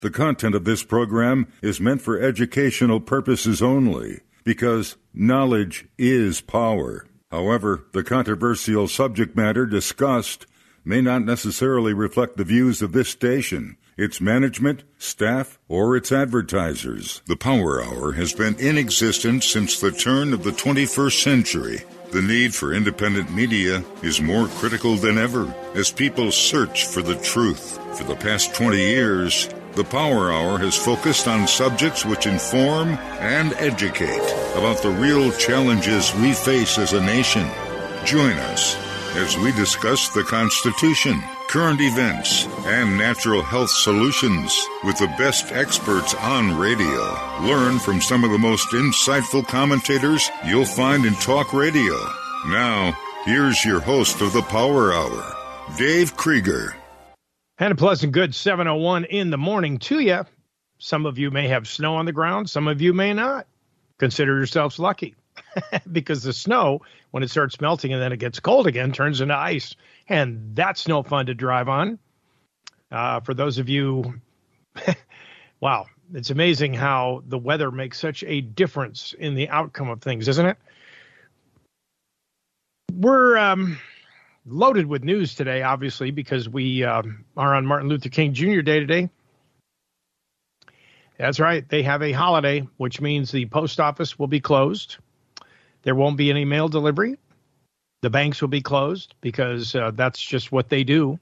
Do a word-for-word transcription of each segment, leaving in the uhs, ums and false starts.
The content of this program is meant for educational purposes only, because knowledge is power. However, the controversial subject matter discussed may not necessarily reflect the views of this station, its management, staff, or its advertisers. The Power Hour has been in existence since the turn of the twenty-first century. The need for independent media is more critical than ever as people search for the truth. For the past twenty years, the Power Hour has focused on subjects which inform and educate about the real challenges we face as a nation. Join us as we discuss the Constitution, current events, and natural health solutions with the best experts on radio. Learn from some of the most insightful commentators you'll find in talk radio. Now, here's your host of the Power Hour, Dave Krieger. And a pleasant good seven oh one in the morning to you. Some of you may have snow on the ground. Some of you may not. Consider yourselves lucky because the snow, when it starts melting and then it gets cold again, turns into ice. And that's no fun to drive on. Uh, for those of you, wow, it's amazing how the weather makes such a difference in the outcome of things, isn't it? We're... um. loaded with news today, obviously, because we uh, are on Martin Luther King Junior Day today. That's right. They have a holiday, which means the post office will be closed. There won't be any mail delivery. The banks will be closed because uh, that's just what they do.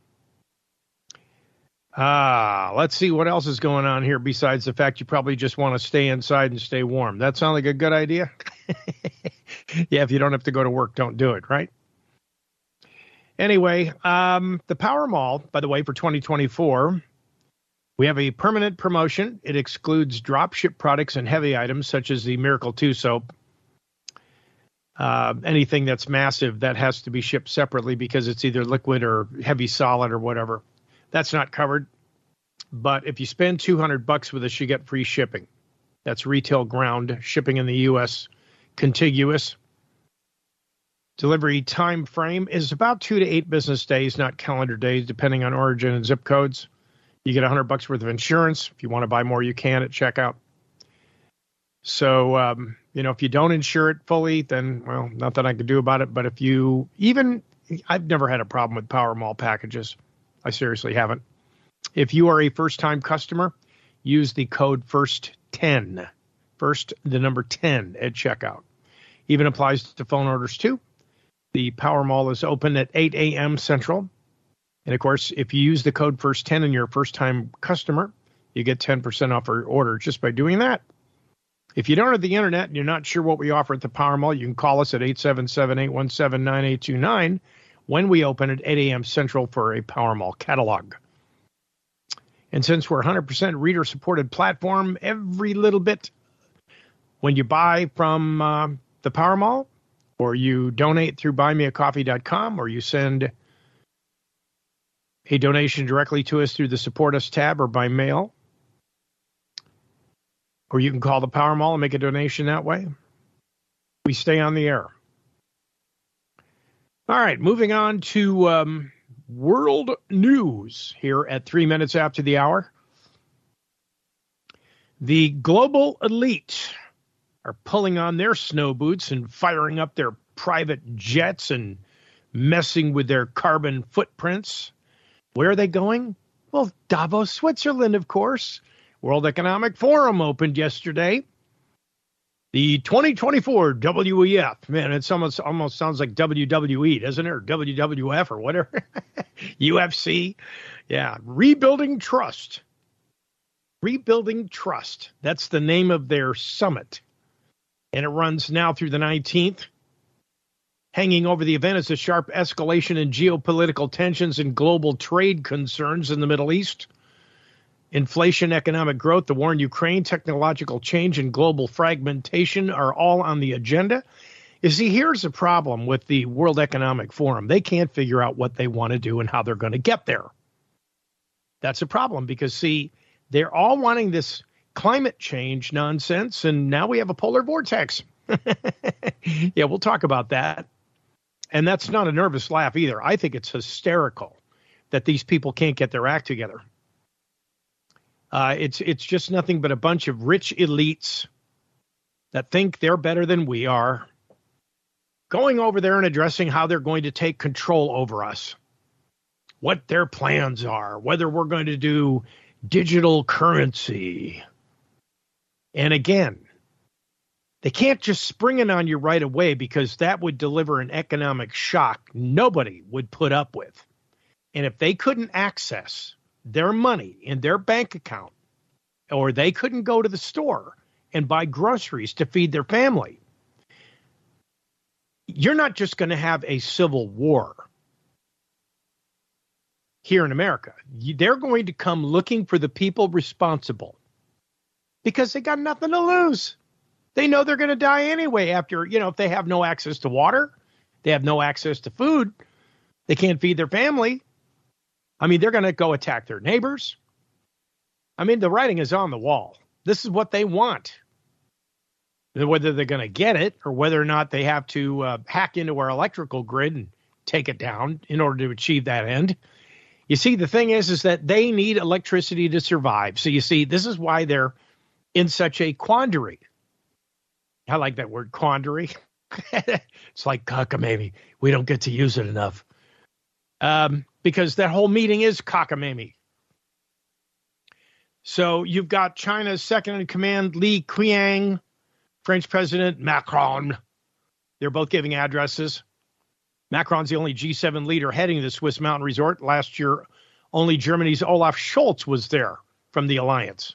Ah, let's see what else is going on here besides the fact you probably just want to stay inside and stay warm. That sounds like a good idea? Yeah, if you don't have to go to work, don't do it, right? Anyway, um, the Power Mall, by the way, for twenty twenty-four, we have a permanent promotion. It excludes drop ship products and heavy items such as the Miracle two soap. Uh, anything that's massive, that has to be shipped separately because it's either liquid or heavy solid or whatever. That's not covered. But if you spend two hundred bucks with us, you get free shipping. That's retail ground shipping in the U S contiguous. Delivery time frame is about two to eight business days, not calendar days, depending on origin and zip codes. You get one hundred bucks worth of insurance. If you want to buy more, you can at checkout. So, um, you know, if you don't insure it fully, then, well, nothing I can do about it. But if you even, I've never had a problem with Power Mall packages. I seriously haven't. If you are a first-time customer, use the code first ten. First, the number ten at checkout. Even applies to phone orders, too. The Power Mall is open at eight a.m. Central. And, of course, if you use the code first ten and you're a first-time customer, you get ten percent off your order just by doing that. If you don't have the Internet and you're not sure what we offer at the Power Mall, you can call us at eight seven seven, eight one seven, nine eight two nine when we open at eight a.m. Central for a Power Mall catalog. And since we're one hundred percent reader-supported platform, every little bit, when you buy from uh, the Power Mall, or you donate through buy me a coffee dot com, or you send a donation directly to us through the Support Us tab or by mail, or you can call the Power Mall and make a donation that way. We stay on the air. All right, moving on to um, world news here at three minutes after the hour. The global elite are pulling on their snow boots and firing up their private jets and messing with their carbon footprints. Where are they going? Well, Davos, Switzerland, of course. World Economic Forum opened yesterday. The twenty twenty-four W E F. Man, it almost, almost sounds like W W E, doesn't it? Or W W F or whatever. U F C. Yeah, Rebuilding Trust. Rebuilding Trust. That's the name of their summit. And it runs now through the nineteenth. Hanging over the event is a sharp escalation in geopolitical tensions and global trade concerns in the Middle East. Inflation, economic growth, the war in Ukraine, technological change, and global fragmentation are all on the agenda. You see, here's the problem with the World Economic Forum. They can't figure out what they want to do and how they're going to get there. That's a problem because, see, they're all wanting this climate change nonsense, and now we have a polar vortex. Yeah, we'll talk about that. And that's not a nervous laugh either. I think it's hysterical that these people can't get their act together. Uh, it's it's just nothing but a bunch of rich elites that think they're better than we are, going over there and addressing how they're going to take control over us, what their plans are, whether we're going to do digital currency. And again, they can't just spring it on you right away, because that would deliver an economic shock nobody would put up with. And if they couldn't access their money in their bank account, or they couldn't go to the store and buy groceries to feed their family, you're not just going to have a civil war here in America. They're going to come looking for the people responsible, because they got nothing to lose. They know they're going to die anyway after, you know, if they have no access to water, they have no access to food, they can't feed their family. I mean, they're going to go attack their neighbors. I mean, the writing is on the wall. This is what they want. Whether they're going to get it, or whether or not they have to uh, hack into our electrical grid and take it down in order to achieve that end. You see, the thing is, is that they need electricity to survive. So you see, this is why they're in such a quandary. I like that word, quandary. It's like cockamamie. We don't get to use it enough. Um, because that whole meeting is cockamamie. So you've got China's second in command, Li Qiang, French President Macron. They're both giving addresses. Macron's the only G seven leader heading the Swiss mountain resort. Last year, only Germany's Olaf Scholz was there from the alliance.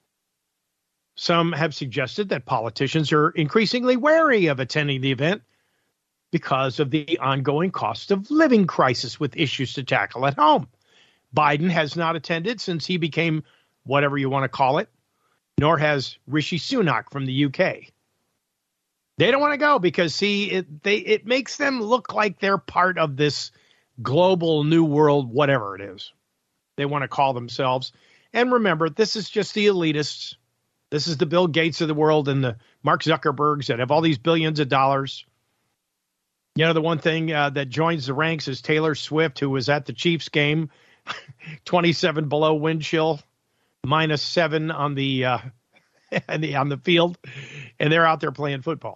Some have suggested that politicians are increasingly wary of attending the event because of the ongoing cost of living crisis with issues to tackle at home. Biden has not attended since he became whatever you want to call it, nor has Rishi Sunak from the U K. They don't want to go because, see, it, they, it makes them look like they're part of this global new world, whatever it is they want to call themselves. And remember, this is just the elitists. This is the Bill Gates of the world and the Mark Zuckerbergs that have all these billions of dollars. You know, the one thing uh, that joins the ranks is Taylor Swift, who was at the Chiefs game, twenty-seven below wind chill, minus seven on the, uh, on the on the field, and they're out there playing football.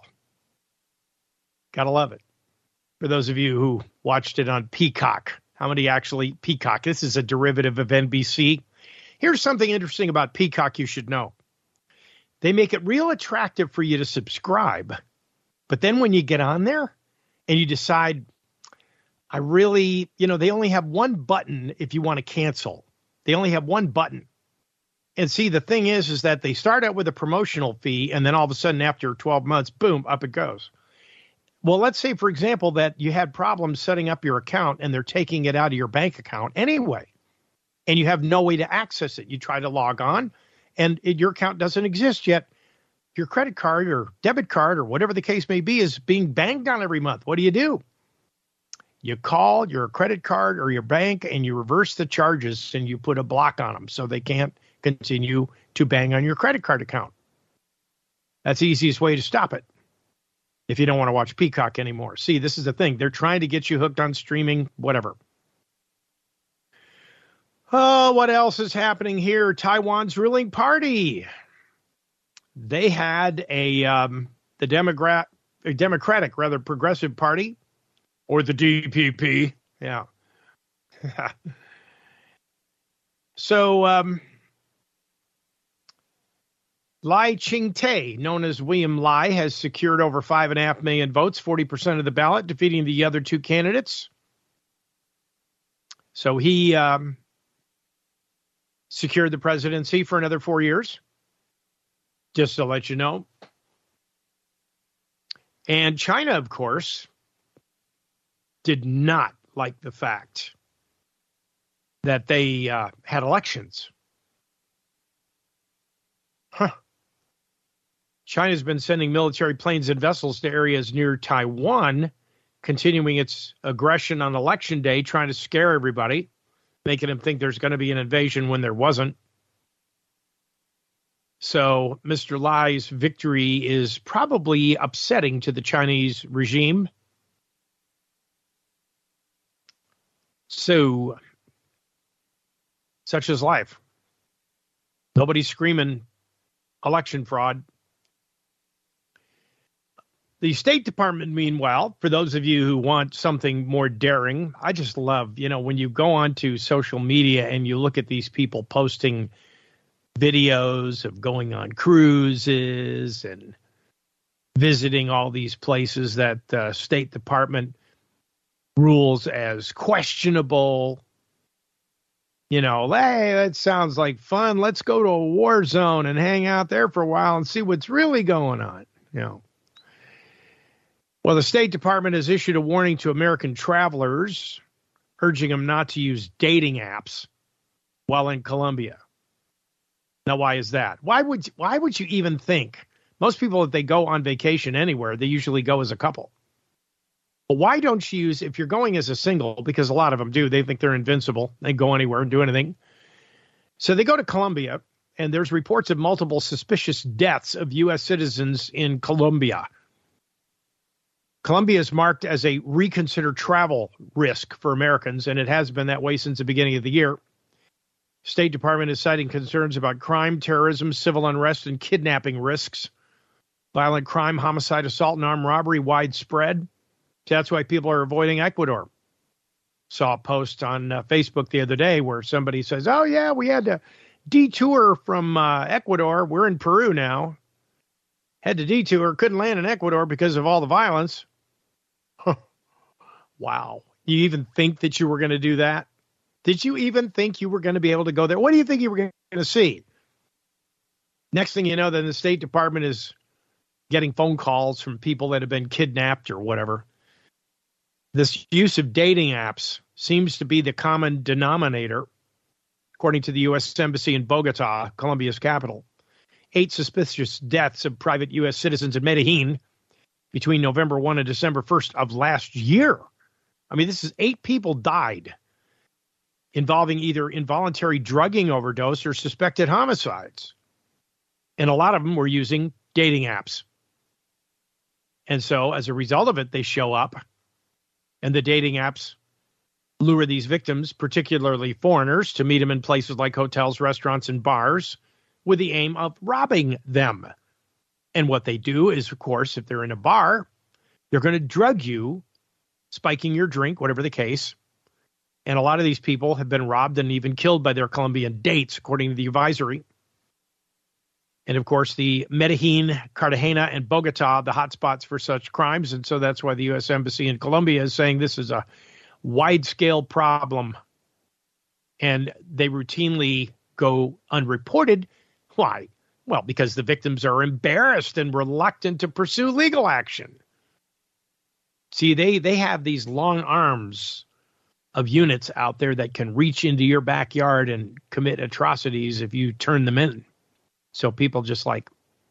Gotta love it. For those of you who watched it on Peacock, how many actually Peacock? This is a derivative of N B C. Here's something interesting about Peacock you should know. They make it real attractive for you to subscribe. But then when you get on there and you decide, I really, you know, they only have one button if you want to cancel. They only have one button. And see, the thing is, is that they start out with a promotional fee, and then all of a sudden after twelve months, boom, up it goes. Well, let's say, for example, that you had problems setting up your account and they're taking it out of your bank account anyway, and you have no way to access it. You try to log on, and it, your account doesn't exist yet. Your credit card or debit card or whatever the case may be is being banged on every month. What do you do? You call your credit card or your bank and you reverse the charges and you put a block on them so they can't continue to bang on your credit card account. That's the easiest way to stop it if you don't want to watch Peacock anymore. See, this is the thing. They're trying to get you hooked on streaming, whatever. Oh, what else is happening here? Taiwan's ruling party. They had a um, the Democrat, a Democratic, rather progressive party, or the D P P. Yeah. so um, Lai Ching-te, known as William Lai, has secured over five and a half million votes, forty percent of the ballot, defeating the other two candidates. So he um, secured the presidency for another four years. Just to let you know. And China, of course, did not like the fact that they uh, had elections. Huh. China's been sending military planes and vessels to areas near Taiwan, continuing its aggression on election day, trying to scare everybody, making them think there's going to be an invasion when there wasn't. So Mister Lai's victory is probably upsetting to the Chinese regime. So, such is life. Nobody's screaming election fraud. The State Department, meanwhile, for those of you who want something more daring, I just love, you know, when you go onto social media and you look at these people posting videos of going on cruises and visiting all these places that the State Department rules as questionable. You know, hey, that sounds like fun. Let's go to a war zone and hang out there for a while and see what's really going on, you know. Well, the State Department has issued a warning to American travelers, urging them not to use dating apps while in Colombia. Now, why is that? Why would why would you even think? Most people, if they go on vacation anywhere, they usually go as a couple. But why don't you use, if you're going as a single, because a lot of them do, they think they're invincible. They go anywhere and do anything. So they go to Colombia, and there's reports of multiple suspicious deaths of U S citizens in Colombia. Colombia is marked as a reconsidered travel risk for Americans, and it has been that way since the beginning of the year. State Department is citing concerns about crime, terrorism, civil unrest, and kidnapping risks. Violent crime, homicide, assault, and armed robbery widespread. That's why people are avoiding Ecuador. Saw a post on uh, Facebook the other day where somebody says, oh, yeah, we had to detour from uh, Ecuador. We're in Peru now. Had to detour, couldn't land in Ecuador because of all the violence. Wow. You even think that you were going to do that? Did you even think you were going to be able to go there? What do you think you were going to see? Next thing you know, then the State Department is getting phone calls from people that have been kidnapped or whatever. This use of dating apps seems to be the common denominator, according to the U S Embassy in Bogota, Colombia's capital. Eight suspicious deaths of private U S citizens in Medellin between November first and December first of last year. I mean, this is eight people died involving either involuntary drugging overdose or suspected homicides. And a lot of them were using dating apps. And so as a result of it, they show up and the dating apps lure these victims, particularly foreigners, to meet them in places like hotels, restaurants, and bars with the aim of robbing them. And what they do is, of course, if they're in a bar, they're going to drug you, spiking your drink, whatever the case. And a lot of these people have been robbed and even killed by their Colombian dates, according to the advisory. And, of course, the Medellin, Cartagena, and Bogota, the hotspots for such crimes. And so that's why the U S Embassy in Colombia is saying this is a wide-scale problem. And they routinely go unreported. Why? Well, because the victims are embarrassed and reluctant to pursue legal action. See, they, they have these long arms of units out there that can reach into your backyard and commit atrocities if you turn them in. So people just like,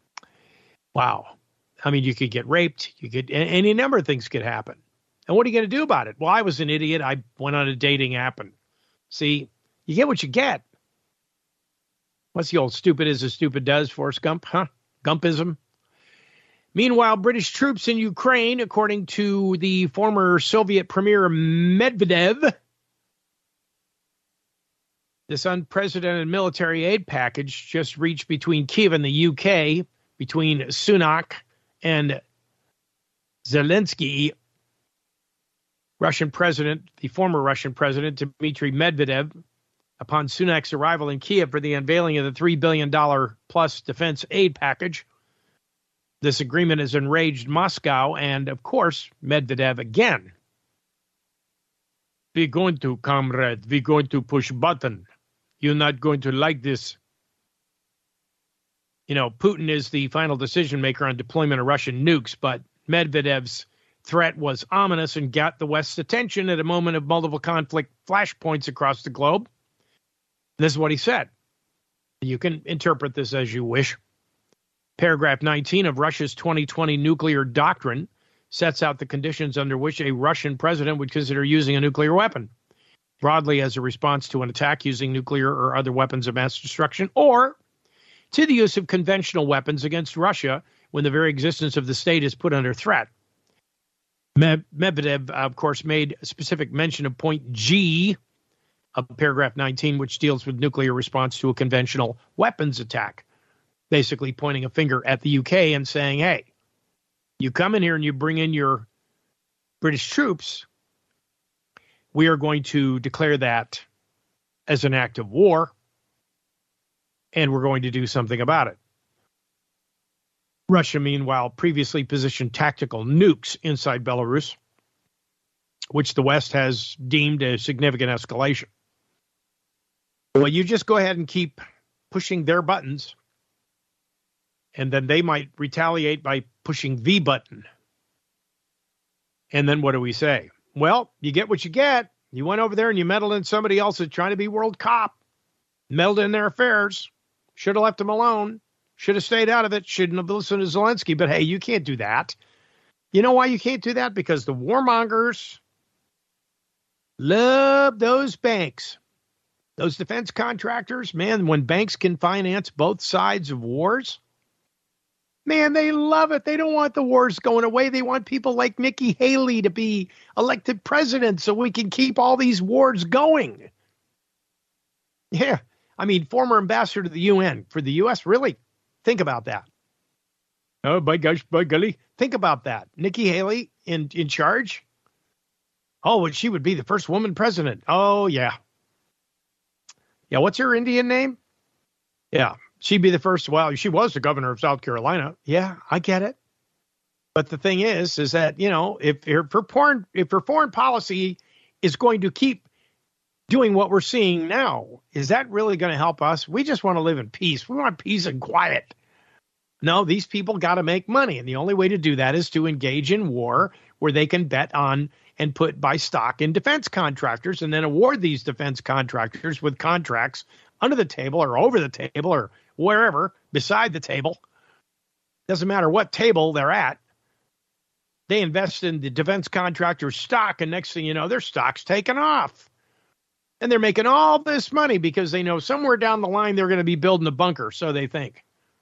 wow. I mean, you could get raped. You could, any number of things could happen. And what are you going to do about it? Well, I was an idiot. I went on a dating app and see, you get what you get. What's the old stupid is as stupid does, Forrest Gump, huh? Gumpism. Meanwhile, British troops in Ukraine, according to the former Soviet Premier Medvedev, this unprecedented military aid package just reached between Kyiv and the U K, between Sunak and Zelensky. Russian President, the former Russian President, Dmitry Medvedev, upon Sunak's arrival in Kyiv for the unveiling of the three billion dollars plus defense aid package. This agreement has enraged Moscow and, of course, Medvedev again. We're going to, comrade, we're going to push button. You're not going to like this. You know, Putin is the final decision maker on deployment of Russian nukes, but Medvedev's threat was ominous and got the West's attention at a moment of multiple conflict flashpoints across the globe. This is what he said. You can interpret this as you wish. Paragraph nineteen of Russia's twenty twenty nuclear doctrine sets out the conditions under which a Russian president would consider using a nuclear weapon, broadly as a response to an attack using nuclear or other weapons of mass destruction, or to the use of conventional weapons against Russia when the very existence of the state is put under threat. Medvedev, of course, made specific mention of point G of paragraph nineteen, which deals with nuclear response to a conventional weapons attack, basically pointing a finger at the U K and saying, hey, you come in here and you bring in your British troops, we are going to declare that as an act of war, and we're going to do something about it. Russia, meanwhile, previously positioned tactical nukes inside Belarus, which the West has deemed a significant escalation. Well, you just go ahead and keep pushing their buttons, and then they might retaliate by pushing the button. And then what do we say? Well, you get what you get. You went over there and you meddled in somebody else that's trying to be world cop, meddled in their affairs, should have left them alone, should have stayed out of it, shouldn't have listened to Zelensky. But hey, you can't do that. You know why you can't do that? Because the warmongers love those banks. Those defense contractors, man, when banks can finance both sides of wars, man, they love it. They don't want the wars going away. They want people like Nikki Haley to be elected president so we can keep all these wars going. Yeah. I mean, former ambassador to the U N for the U S, really? Think about that. Oh, by gosh, by golly. Think about that. Nikki Haley in, in charge? Oh, and she would be the first woman president. Oh, yeah. Yeah, what's her Indian name? Yeah. She'd be the first. Well, she was the governor of South Carolina. Yeah, I get it. But the thing is, is that, you know, if her foreign, if her foreign policy is going to keep doing what we're seeing now, is that really going to help us? We just want to live in peace. We want peace and quiet. No, these people got to make money. And the only way to do that is to engage in war where they can bet on and put buy stock in defense contractors and then award these defense contractors with contracts under the table or over the table or wherever beside the table. Doesn't matter what table they're at. They invest in the defense contractor's stock, and next thing you know, their stock's taken off. And they're making all this money because they know somewhere down the line they're going to be building a bunker, so they think.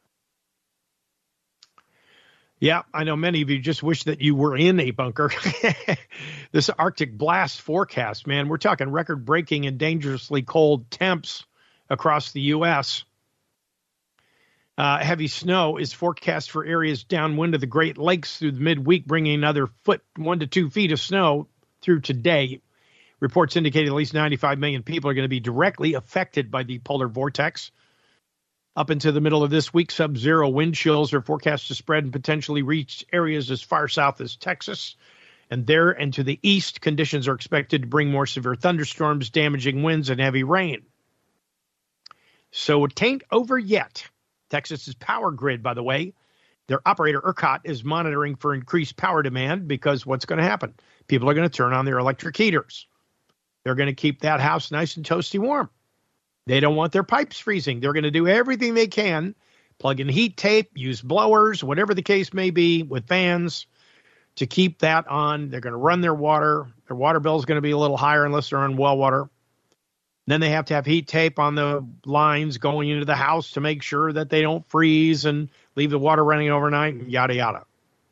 Yeah, I know many of you just wish that you were in a bunker. This Arctic blast forecast, man, we're talking record-breaking and dangerously cold temps across the U S. Uh, heavy snow is forecast for areas downwind of the Great Lakes through the midweek, bringing another foot, one to two feet of snow through today. Reports indicate at least ninety-five million people are going to be directly affected by the polar vortex. Up into the middle of this week, sub-zero wind chills are forecast to spread and potentially reach areas as far south as Texas. And there and to the east, conditions are expected to bring more severe thunderstorms, damaging winds, and heavy rain. So it ain't over yet. Texas's power grid, by the way, their operator ERCOT is monitoring for increased power demand because what's going to happen? People are going to turn on their electric heaters. They're going to keep that house nice and toasty warm. They don't want their pipes freezing. They're going to do everything they can, plug in heat tape, use blowers, whatever the case may be, with fans to keep that on. They're going to run their water. Their water bill is going to be a little higher unless they're on well water. Then they have to have heat tape on the lines going into the house to make sure that they don't freeze and leave the water running overnight and yada, yada.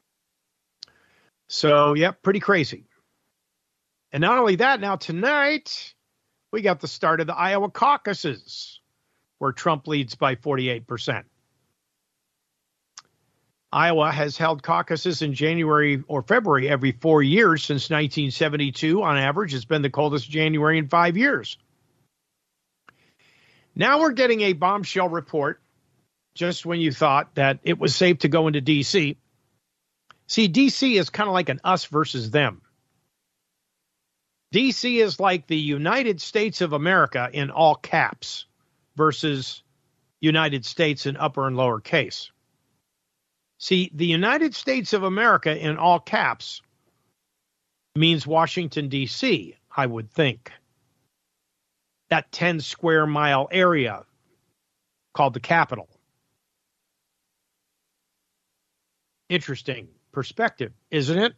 So, yep, pretty crazy. And not only that, now tonight, we got the start of the Iowa caucuses, where Trump leads by forty-eight percent. Iowa has held caucuses in January or February every four years since nineteen seventy-two. On average, it's been the coldest January in five years. Now we're getting a bombshell report just when you thought that it was safe to go into D C. See, D C is kind of like an us versus them. D C is like the United States of America in all caps versus United States in upper and lower case. See, the United States of America in all caps means Washington, D C, I would think. That ten square mile area called the Capitol. Interesting perspective, isn't it?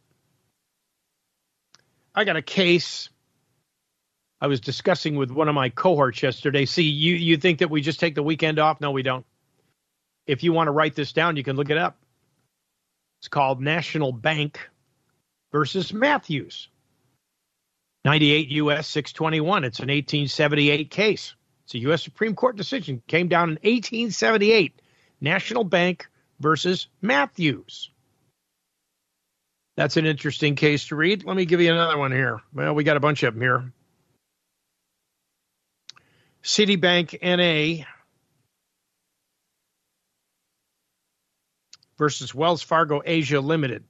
I got a case I was discussing with one of my cohorts yesterday. See, you, you think that we just take the weekend off? No, we don't. If you want to write this down, you can look it up. It's called National Bank versus Matthews. ninety-eight U S six twenty-one. It's an eighteen seventy-eight case. It's a U S Supreme Court decision. Came down in eighteen seventy-eight. National Bank versus Matthews. That's an interesting case to read. Let me give you another one here. Well, we got a bunch of them here. Citibank N A versus Wells Fargo Asia Limited.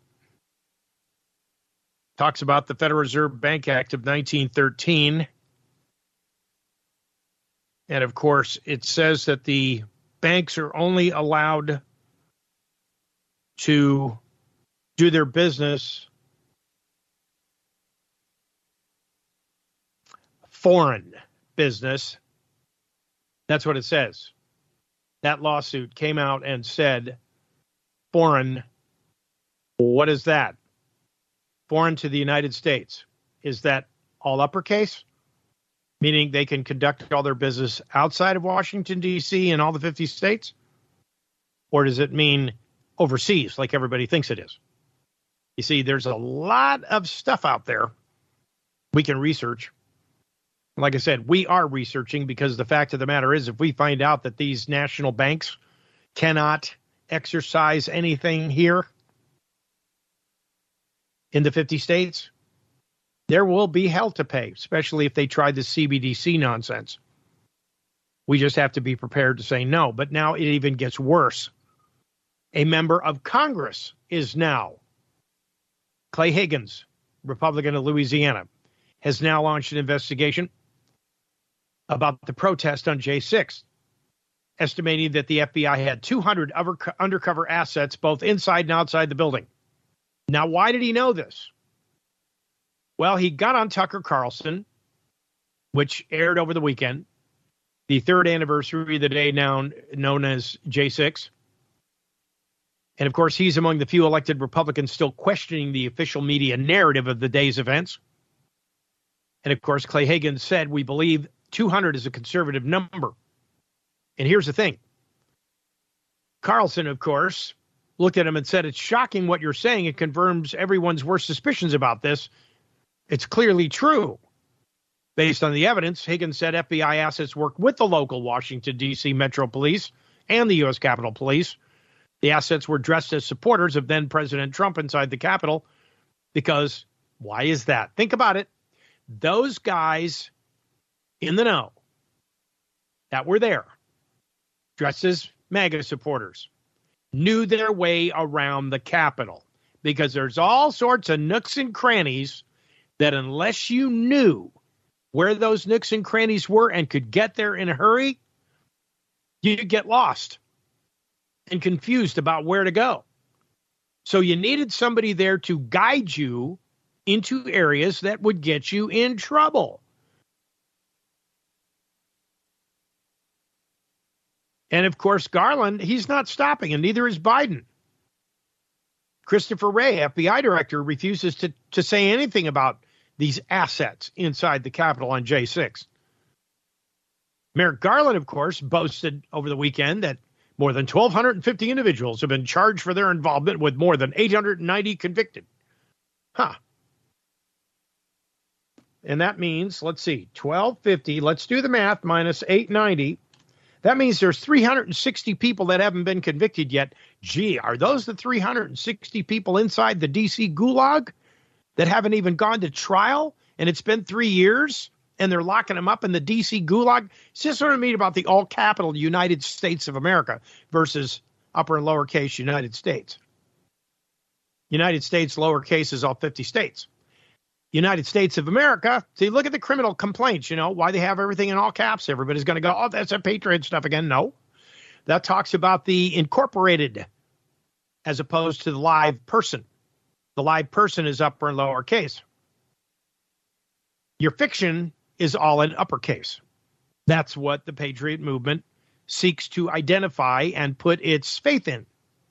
Talks about the Federal Reserve Bank Act of nineteen thirteen. And, of course, it says that the banks are only allowed to do their business foreign business. That's what it says. That lawsuit came out and said foreign. What is that? Foreign to the United States. Is that all uppercase? Meaning they can conduct all their business outside of Washington, D C and all the fifty states? Or does it mean overseas like everybody thinks it is? You see, there's a lot of stuff out there we can research. Like I said, we are researching because the fact of the matter is if we find out that these national banks cannot exercise anything here in the fifty states, there will be hell to pay, especially if they try the C B D C nonsense. We just have to be prepared to say no. But now it even gets worse. A member of Congress is now, Clay Higgins, Republican of Louisiana, has now launched an investigation about the protest on J six, estimating that the F B I had two hundred undercover assets both inside and outside the building. Now, why did he know this? Well, he got on Tucker Carlson, which aired over the weekend, the third anniversary of the day now known as J six. And, of course, he's among the few elected Republicans still questioning the official media narrative of the day's events. And, of course, Clay Higgins said, we believe two hundred is a conservative number. And here's the thing. Carlson, of course, looked at him and said, it's shocking what you're saying. It confirms everyone's worst suspicions about this. It's clearly true. Based on the evidence, Higgins said F B I assets worked with the local Washington, D C Metro Police and the U S Capitol Police. The assets were dressed as supporters of then-President Trump inside the Capitol because, why is that? Think about it. Those guys in the know that were there, dressed as MAGA supporters, knew their way around the Capitol because there's all sorts of nooks and crannies that unless you knew where those nooks and crannies were and could get there in a hurry, you'd get lost and confused about where to go. So you needed somebody there to guide you into areas that would get you in trouble. And, of course, Garland, he's not stopping, and neither is Biden. Christopher Wray, F B I director, refuses to, to say anything about these assets inside the Capitol on J six. Merrick Garland, of course, boasted over the weekend that more than one thousand two hundred fifty individuals have been charged for their involvement with more than eight hundred ninety convicted. Huh. And that means, let's see, twelve fifty, let's do the math, minus eight ninety. That means there's three hundred sixty people that haven't been convicted yet. Gee, are those the three hundred sixty people inside the D C gulag that haven't even gone to trial? And it's been three years and they're locking them up in the D C gulag? It's just what I mean about the all capital United States of America versus upper and lowercase United States. United States, lowercase is all fifty states. United States of America, see, look at the criminal complaints, you know, why they have everything in all caps. Everybody's going to go, oh, that's a Patriot stuff again. No, that talks about the incorporated as opposed to the live person. The live person is upper and lowercase. Your fiction is all in uppercase. That's what the Patriot movement seeks to identify and put its faith in.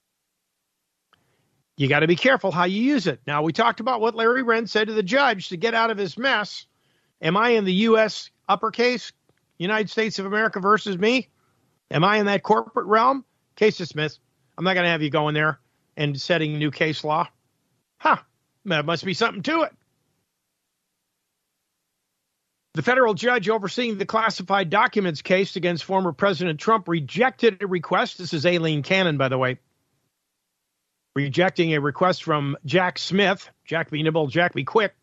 You got to be careful how you use it. Now, we talked about what Larry Wren said to the judge to get out of his mess. Am I in the U S uppercase, United States of America versus me? Am I in that corporate realm? Case dismissed. I'm not going to have you going there and setting new case law. Huh. That must be something to it. The federal judge overseeing the classified documents case against former President Trump rejected a request. This is Aileen Cannon, by the way. Rejecting a request from Jack Smith. Jack be nimble, Jack be quick.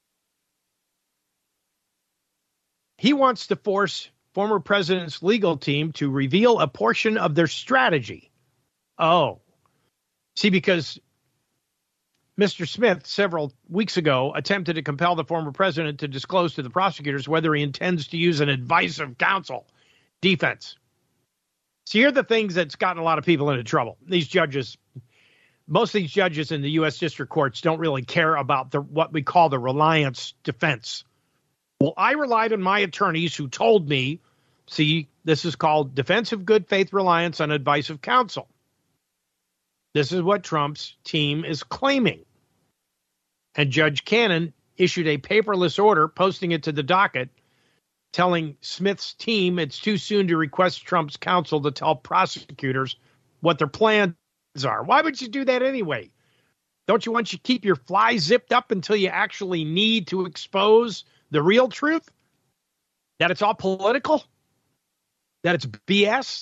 He wants to force former president's legal team to reveal a portion of their strategy. Oh. See, because Mister Smith, several weeks ago, attempted to compel the former president to disclose to the prosecutors whether he intends to use an advice of counsel defense. See, here are the things that's gotten a lot of people into trouble. These judges, most of these judges in the U S district courts don't really care about the what we call the reliance defense. Well, I relied on my attorneys who told me, see, this is called defensive good faith reliance on advice of counsel. This is what Trump's team is claiming. And Judge Cannon issued a paperless order, posting it to the docket, telling Smith's team it's too soon to request Trump's counsel to tell prosecutors what their plans are. Why would you do that anyway? Don't you want you to keep your fly zipped up until you actually need to expose the real truth? That it's all political? That it's B S?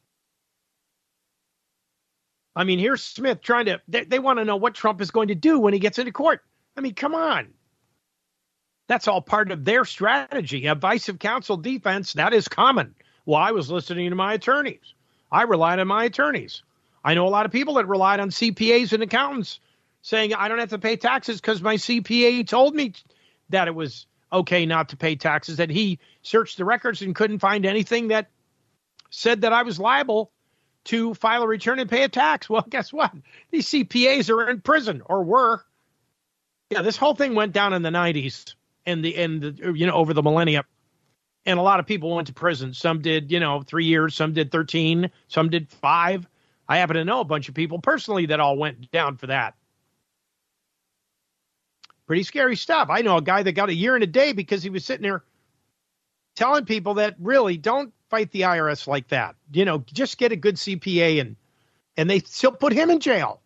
I mean, here's Smith trying to, they, they want to know what Trump is going to do when he gets into court. I mean, come on. That's all part of their strategy. Advice of counsel defense, that is common. Well, I was listening to my attorneys. I relied on my attorneys. I know a lot of people that relied on C P As and accountants saying, I don't have to pay taxes because my C P A told me that it was okay not to pay taxes, that he searched the records and couldn't find anything that said that I was liable to file a return and pay a tax. Well, guess what? These C P As are in prison, or were. Yeah, this whole thing went down in the nineties and the and the, you know, over the millennia. And a lot of people went to prison. Some did, you know, three years, some did thirteen, some did five. I happen to know a bunch of people personally that all went down for that. Pretty scary stuff. I know a guy that got a year and a day because he was sitting there telling people that really don't fight the I R S like that. You know, just get a good C P A and and they still put him in jail.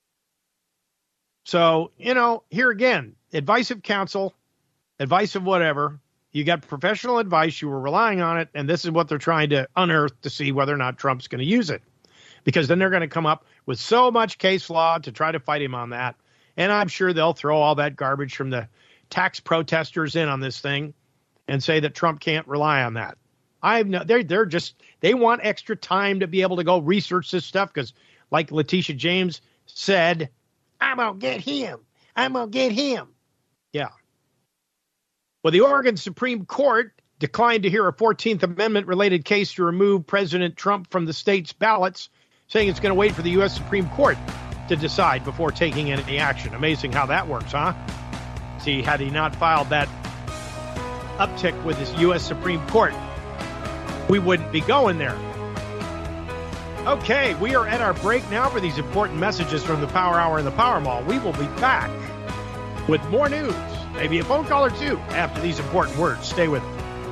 So, you know, here again, advice of counsel, advice of whatever. You got professional advice. You were relying on it. And this is what they're trying to unearth to see whether or not Trump's going to use it. Because then they're going to come up with so much case law to try to fight him on that. And I'm sure they'll throw all that garbage from the tax protesters in on this thing and say that Trump can't rely on that. I have no, they're, they're just, they want extra time to be able to go research this stuff because, like Letitia James said, I'm going to get him. I'm going to get him. Yeah. Well, the Oregon Supreme Court declined to hear a fourteenth Amendment related case to remove President Trump from the state's ballots, saying it's going to wait for the U S Supreme Court to decide before taking any action. Amazing how that works, huh? See, had he not filed that uptick with his U S Supreme Court, we wouldn't be going there. Okay, we are at our break now for these important messages from the Power Hour and the Power Mall. We will be back with more news, maybe a phone call or two after these important words. Stay with us.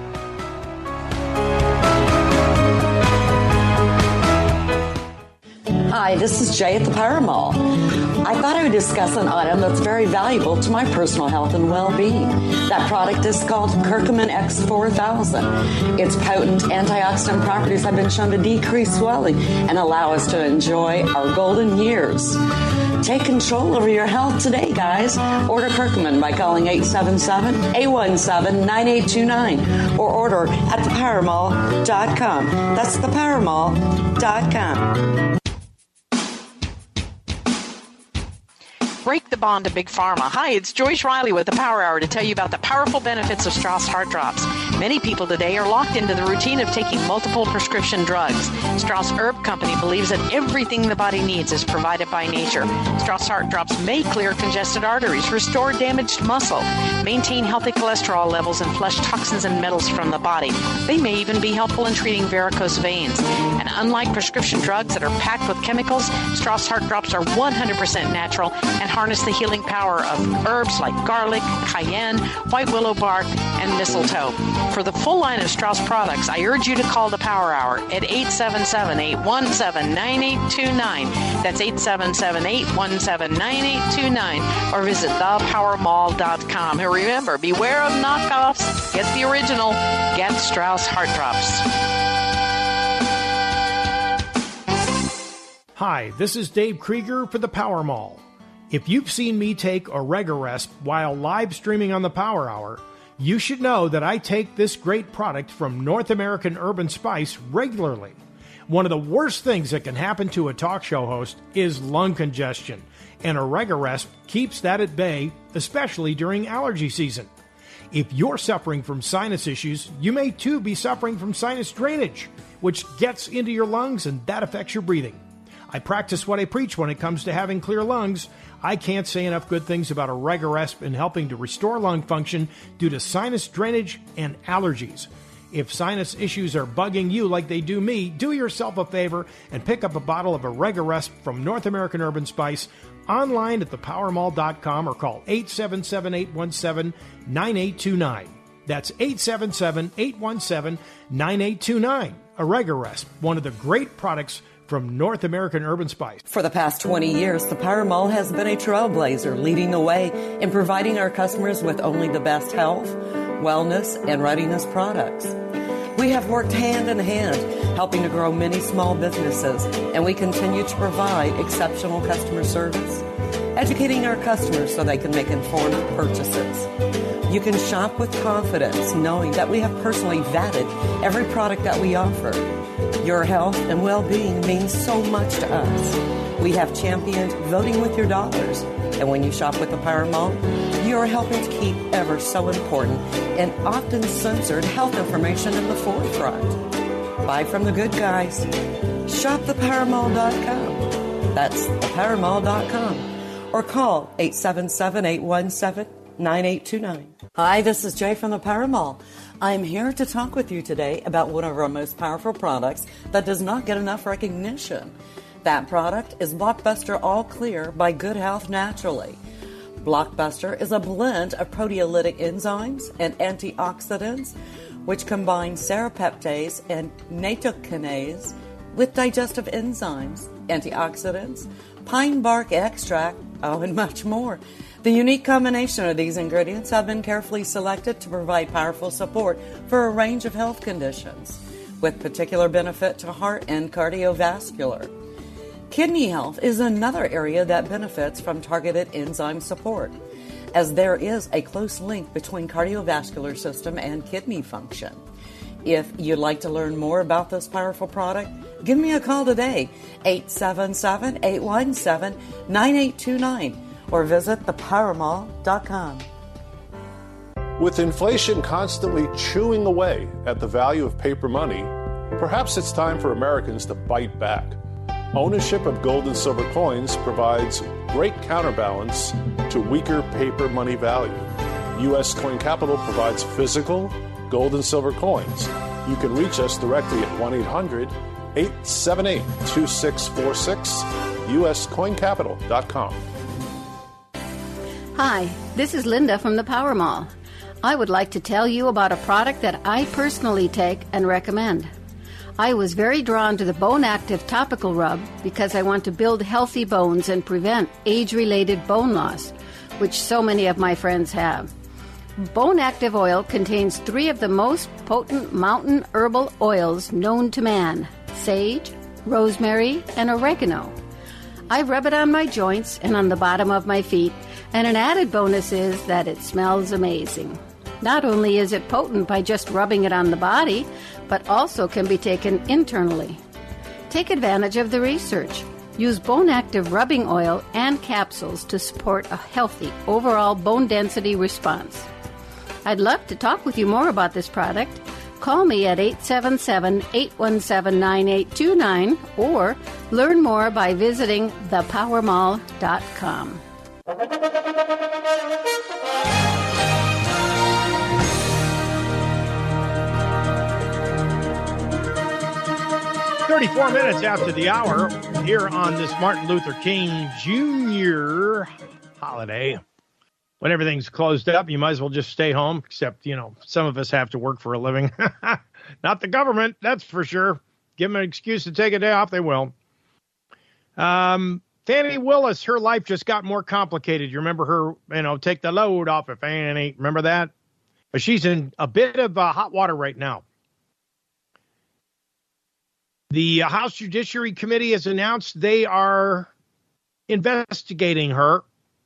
Hi, this is Jay at the Power Mall. I thought I would discuss an item that's very valuable to my personal health and well-being. That product is called Curcumin X four thousand. Its potent antioxidant properties have been shown to decrease swelling and allow us to enjoy our golden years. Take control over your health today, guys. Order Curcumin by calling eight seven seven, eight one seven, nine eight two nine or order at the power mall dot com. That's the power mall dot com. Break the bond to Big Pharma. Hi, it's Joyce Riley with the Power Hour to tell you about the powerful benefits of Strauss Heart Drops. Many people today are locked into the routine of taking multiple prescription drugs. Strauss Herb Company believes that everything the body needs is provided by nature. Strauss Heart Drops may clear congested arteries, restore damaged muscle, maintain healthy cholesterol levels, and flush toxins and metals from the body. They may even be helpful in treating varicose veins. And unlike prescription drugs that are packed with chemicals, Strauss Heart Drops are one hundred percent natural and harness the healing power of herbs like garlic, cayenne, white willow bark, and mistletoe. For the full line of Strauss products, I urge you to call the Power Hour at eight seven seven, eight one seven, nine eight two nine. That's eight seven seven, eight one seven, nine eight two nine. Or visit the power mall dot com. And remember, beware of knockoffs. Get the original. Get Strauss Heart Drops. Hi, this is Dave Krieger for the Power Mall. If you've seen me take Oregaresp while live streaming on the Power Hour, you should know that I take this great product from North American Herb and Spice regularly. One of the worst things that can happen to a talk show host is lung congestion, and Oregaresp keeps that at bay, especially during allergy season. If you're suffering from sinus issues, you may too be suffering from sinus drainage, which gets into your lungs and that affects your breathing. I practice what I preach when it comes to having clear lungs. I can't say enough good things about Oregaresp in helping to restore lung function due to sinus drainage and allergies. If sinus issues are bugging you like they do me, do yourself a favor and pick up a bottle of Oregaresp from North American Herb and Spice online at the power mall dot com or call eight seven seven, eight one seven, nine eight two nine. That's eight seven seven, eight one seven, nine eight two nine. Oregaresp, one of the great products from North American Herb and Spice. For the past twenty years, the Power Mall has been a trailblazer leading the way in providing our customers with only the best health, wellness, and readiness products. We have worked hand in hand helping to grow many small businesses, and we continue to provide exceptional customer service, educating our customers so they can make informed purchases. You can shop with confidence knowing that we have personally vetted every product that we offer. Your health and well-being means so much to us. We have championed voting with your dollars. And when you shop with the Power Mall, you are helping to keep ever so important and often censored health information in the forefront. Buy from the good guys. Shop the power mall dot com. That's the power mall dot com. Or call eight seven seven, eight one seven, nine eight two nine. Hi, this is Jay from the Power Mall. I'm here to talk with you today about one of our most powerful products that does not get enough recognition. That product is Blockbuster All Clear by Good Health Naturally. Blockbuster is a blend of proteolytic enzymes and antioxidants which combine serrapeptase and nattokinase with digestive enzymes, antioxidants, pine bark extract, oh, and much more. The unique combination of these ingredients have been carefully selected to provide powerful support for a range of health conditions, with particular benefit to heart and cardiovascular. Kidney health is another area that benefits from targeted enzyme support, as there is a close link between cardiovascular system and kidney function. If you'd like to learn more about this powerful product, give me a call today, eight seven seven, eight one seven, nine eight two nine. or visit the power mall dot com. With inflation constantly chewing away at the value of paper money, perhaps it's time for Americans to bite back. Ownership of gold and silver coins provides great counterbalance to weaker paper money value. U S Coin Capital provides physical gold and silver coins. You can reach us directly at one eight hundred, eight seven eight, two six four six, U S coin capital dot com. Hi, this is Linda from the Power Mall. I would like to tell you about a product that I personally take and recommend. I was very drawn to the Bone Active Topical Rub because I want to build healthy bones and prevent age-related bone loss, which so many of my friends have. Bone Active Oil contains three of the most potent mountain herbal oils known to man: sage, rosemary, and oregano. I rub it on my joints and on the bottom of my feet, and an added bonus is that it smells amazing. Not only is it potent by just rubbing it on the body, but also can be taken internally. Take advantage of the research. Use Bone Active rubbing oil and capsules to support a healthy overall bone density response. I'd love to talk with you more about this product. Call me at eight seven seven, eight one seven, nine eight two nine or learn more by visiting the power mall dot com. thirty-four minutes after the hour, here on this Martin Luther King Junior holiday. when everything's closed up, you might as well just stay home, except, you know, some of us have to work for a living. Not the government, that's for sure. Give them an excuse to take a day off, they will. Um, Fannie Willis, her life just got more complicated. You remember her, you know, take the load off of Fannie. Remember that? But she's in a bit of uh, hot water right now. The uh, House Judiciary Committee has announced they are investigating her.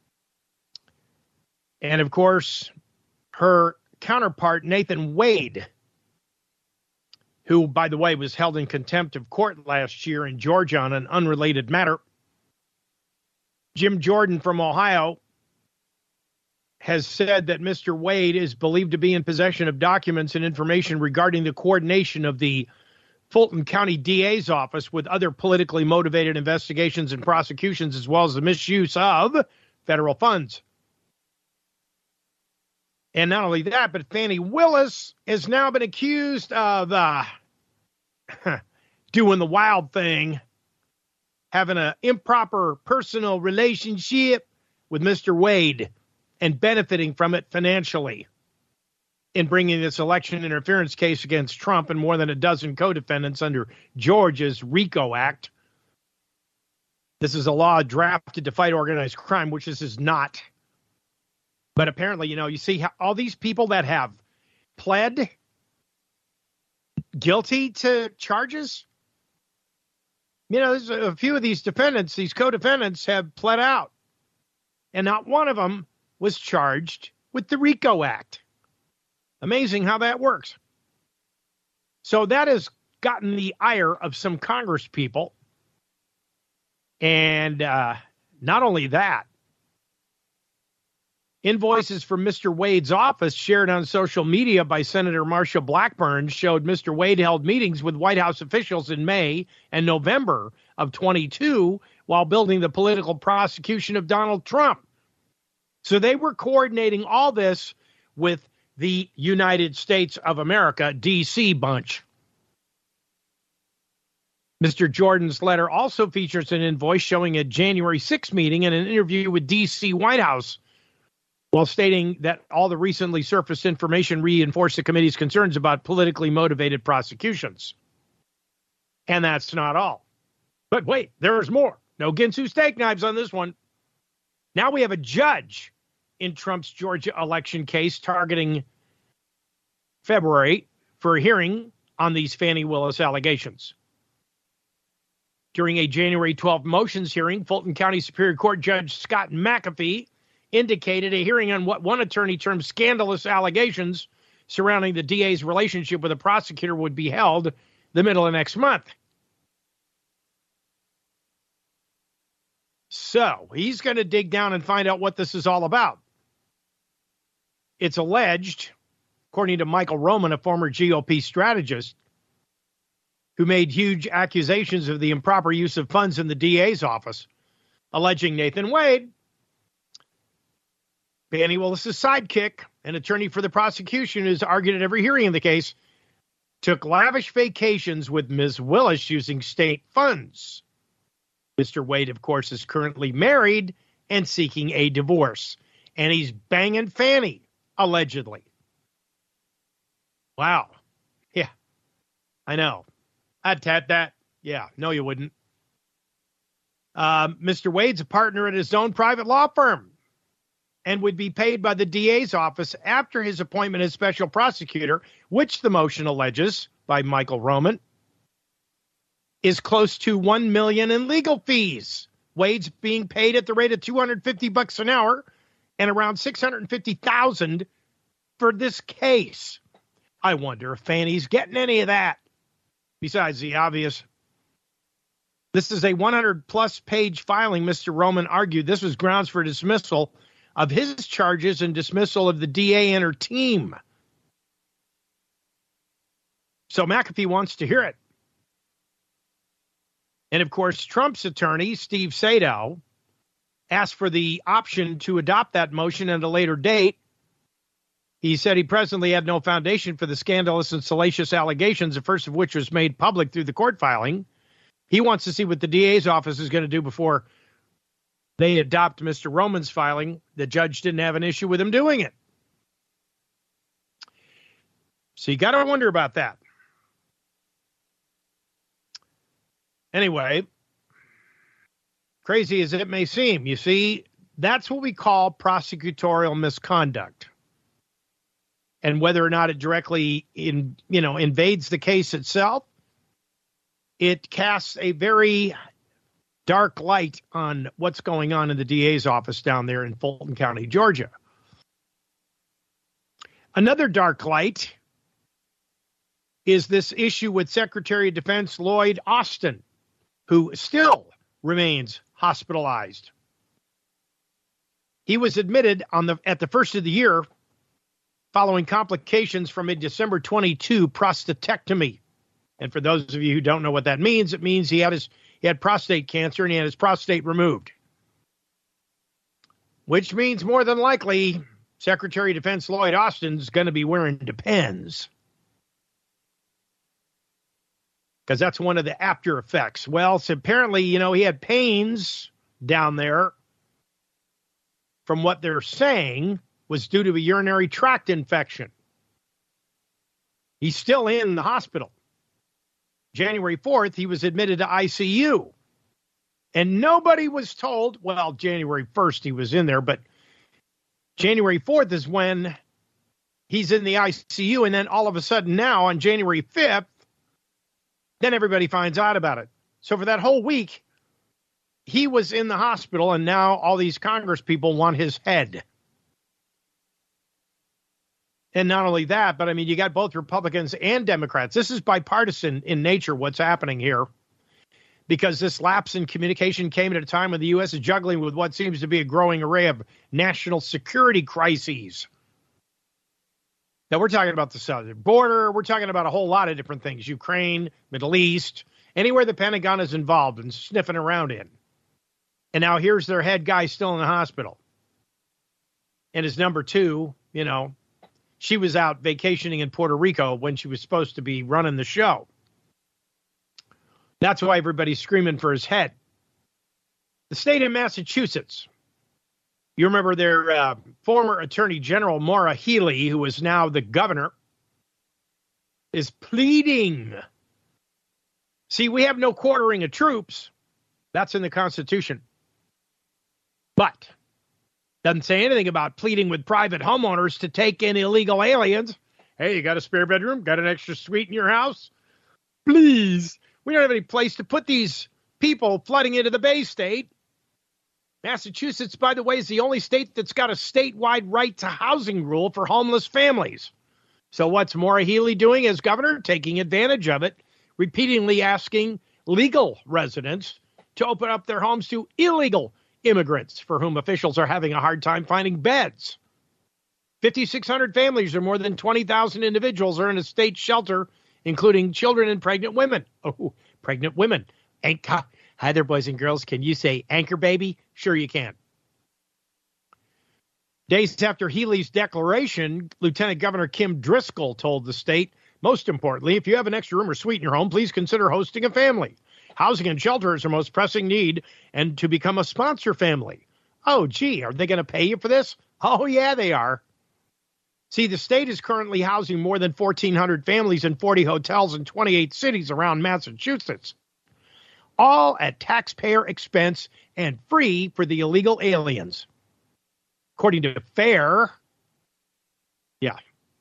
And, of course, her counterpart, Nathan Wade, who, by the way, was held in contempt of court last year in Georgia on an unrelated matter. Jim Jordan from Ohio has said that Mister Wade is believed to be in possession of documents and information regarding the coordination of the Fulton County D A's office with other politically motivated investigations and prosecutions, as well as the misuse of federal funds. And not only that, but Fannie Willis has now been accused of uh, doing the wild thing, having an improper personal relationship with Mister Wade and benefiting from it financially in bringing this election interference case against Trump and more than a dozen co-defendants under Georgia's RICO Act. This is a law drafted to fight organized crime, which this is not. But apparently, you know, you see how all these people that have pled guilty to charges, you know, there's a few of these defendants, these co-defendants have pled out. And not one of them was charged with the RICO Act. Amazing how that works. So that has gotten the ire of some Congress people. And uh, not only that, invoices from Mister Wade's office shared on social media by Senator Marsha Blackburn showed Mister Wade held meetings with White House officials in May and November of twenty-two while building the political prosecution of Donald Trump. So they were coordinating all this with the United States of America, D C bunch. Mister Jordan's letter also features an invoice showing a January sixth meeting and an interview with D C White House, while stating that all the recently surfaced information reinforced the committee's concerns about politically motivated prosecutions. And that's not all. But wait, there's more. No Ginsu steak knives on this one. Now we have a judge in Trump's Georgia election case targeting February for a hearing on these Fannie Willis allegations. During a January twelfth motions hearing, Fulton County Superior Court Judge Scott McAfee indicated a hearing on what one attorney termed scandalous allegations surrounding the D A's relationship with a prosecutor would be held the middle of next month. So he's going to dig down and find out what this is all about. It's alleged, according to Michael Roman, a former G O P strategist, who made huge accusations of the improper use of funds in the D A's office, alleging Nathan Wade, Fannie Willis's sidekick, an attorney for the prosecution who's argued at every hearing in the case, took lavish vacations with Miz Willis using state funds. Mister Wade, of course, is currently married and seeking a divorce. And he's banging Fannie, allegedly. Wow. Yeah, I know. I'd tat that. Yeah, no, you wouldn't. Uh, Mister Wade's a partner at his own private law firm and would be paid by the D A's office after his appointment as special prosecutor, which the motion alleges, by Michael Roman, is close to one million dollars in legal fees. Wade's being paid at the rate of two hundred fifty bucks an hour and around six hundred fifty thousand dollars for this case. I wonder if Fannie's getting any of that, besides the obvious. This is a one hundred plus page filing. Mister Roman argued this was grounds for dismissal of his charges and dismissal of the D A and her team. So McAfee wants to hear it. And, of course, Trump's attorney, Steve Sadow, asked for the option to adopt that motion at a later date. He said he presently had no foundation for the scandalous and salacious allegations, the first of which was made public through the court filing. He wants to see what the D A's office is going to do before they adopt Mister Roman's filing, the judge didn't have an issue with him doing it. So you got to wonder about that. Anyway, crazy as it may seem, you see, that's what we call prosecutorial misconduct. And whether or not it directly in, you know, invades the case itself, it casts a very dark light on what's going on in the D A's office down there in Fulton County, Georgia. Another dark light is this issue with Secretary of Defense Lloyd Austin, who still remains hospitalized. He was admitted on the at the first of the year following complications from a December twenty-second prostatectomy. And for those of you who don't know what that means, it means he had his he had prostate cancer and he had his prostate removed. Which means more than likely Secretary of Defense Lloyd Austin's going to be wearing Depends. Because that's one of the after effects. Well, so apparently, you know, he had pains down there. From what they're saying, was due to a urinary tract infection. He's still in the hospital. January fourth, he was admitted to I C U. And nobody was told, well, January first he was in there, but January fourth is when he's in the I C U. And then all of a sudden now on January fifth, then everybody finds out about it. So for that whole week, he was in the hospital, and now all these Congress people want his head. And not only that, but I mean, you got both Republicans and Democrats. This is bipartisan in nature, what's happening here, because this lapse in communication came at a time when the U S is juggling with what seems to be a growing array of national security crises. Now, we're talking about the southern border. We're talking about a whole lot of different things. Ukraine, Middle East, anywhere the Pentagon is involved and sniffing around in. And now here's their head guy still in the hospital. And his number two, you know, she was out vacationing in Puerto Rico when she was supposed to be running the show. That's why everybody's screaming for his head. The state of Massachusetts. You remember their uh, former Attorney General, Maura Healey, who is now the governor, is pleading. See, we have no quartering of troops. That's in the Constitution. But doesn't say anything about pleading with private homeowners to take in illegal aliens. Hey, you got a spare bedroom? Got an extra suite in your house? Please. We don't have any place to put these people flooding into the Bay State. Massachusetts, by the way, is the only state that's got a statewide right to housing rule for homeless families. So what's Maura Healey doing as governor? Taking advantage of it, repeatedly asking legal residents to open up their homes to illegal immigrants for whom officials are having a hard time finding beds. fifty-six hundred families or more than twenty thousand individuals are in a state shelter, including children and pregnant women. Oh, pregnant women. Anchor. Hi there, boys and girls. Can you say anchor baby? Sure you can. Days after Healey's declaration, Lieutenant Governor Kim Driscoll told the state, most importantly, if you have an extra room or suite in your home, please consider hosting a family. Housing and shelter is our most pressing need, and to become a sponsor family. Oh, gee, are they going to pay you for this? Oh, yeah, they are. See, the state is currently housing more than fourteen hundred families in forty hotels in twenty-eight cities around Massachusetts, all at taxpayer expense and free for the illegal aliens. According to FAIR, yeah,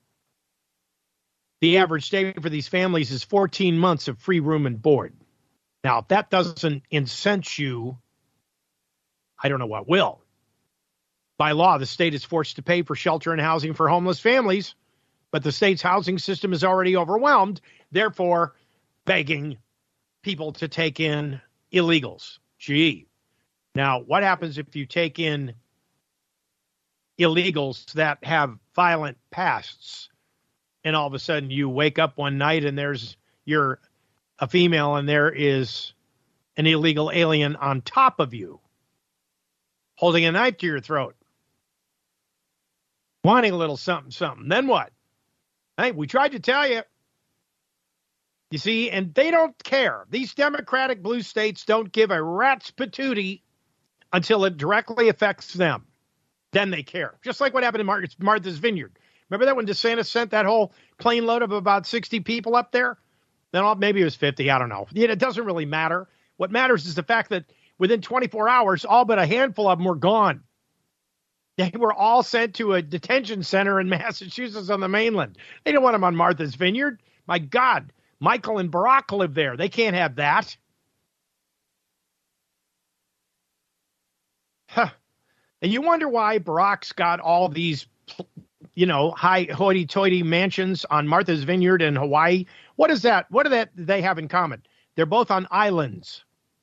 the average stay for these families is fourteen months of free room and board. Now, if that doesn't incense you, I don't know what will. By law, the state is forced to pay for shelter and housing for homeless families, but the state's housing system is already overwhelmed, therefore begging people to take in illegals. Gee. Now, what happens if you take in illegals that have violent pasts, and all of a sudden you wake up one night and there's you're a female and there is an illegal alien on top of you, holding a knife to your throat, wanting a little something, something. Then what? Hey, we tried to tell you. You see, and they don't care. These Democratic blue states don't give a rat's patootie until it directly affects them. Then they care. Just like what happened in Mar- Martha's Vineyard. Remember that when DeSantis sent that whole plane load of about sixty people up there? Then all, maybe it was fifty. I don't know. It doesn't really matter. What matters is the fact that within twenty-four hours, all but a handful of them were gone. They were all sent to a detention center in Massachusetts on the mainland. They didn't want them on Martha's Vineyard. My God, Michael and Barack live there. They can't have that. Huh. And you wonder why Barack's got all these, you know, high hoity-toity mansions on Martha's Vineyard in Hawaii. What is that? What do that they have in common? They're both on islands,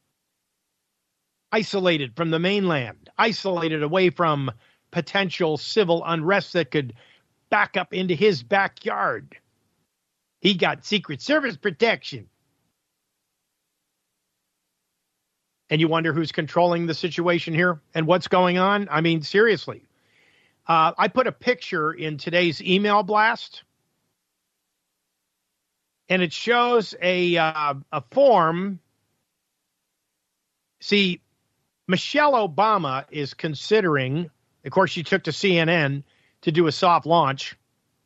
isolated from the mainland, isolated away from potential civil unrest that could back up into his backyard. He got Secret Service protection. And you wonder who's controlling the situation here and what's going on? I mean, seriously. Uh, I put a picture in today's email blast, and it shows a uh, a form. See, Michelle Obama is considering, of course, she took to C N N to do a soft launch.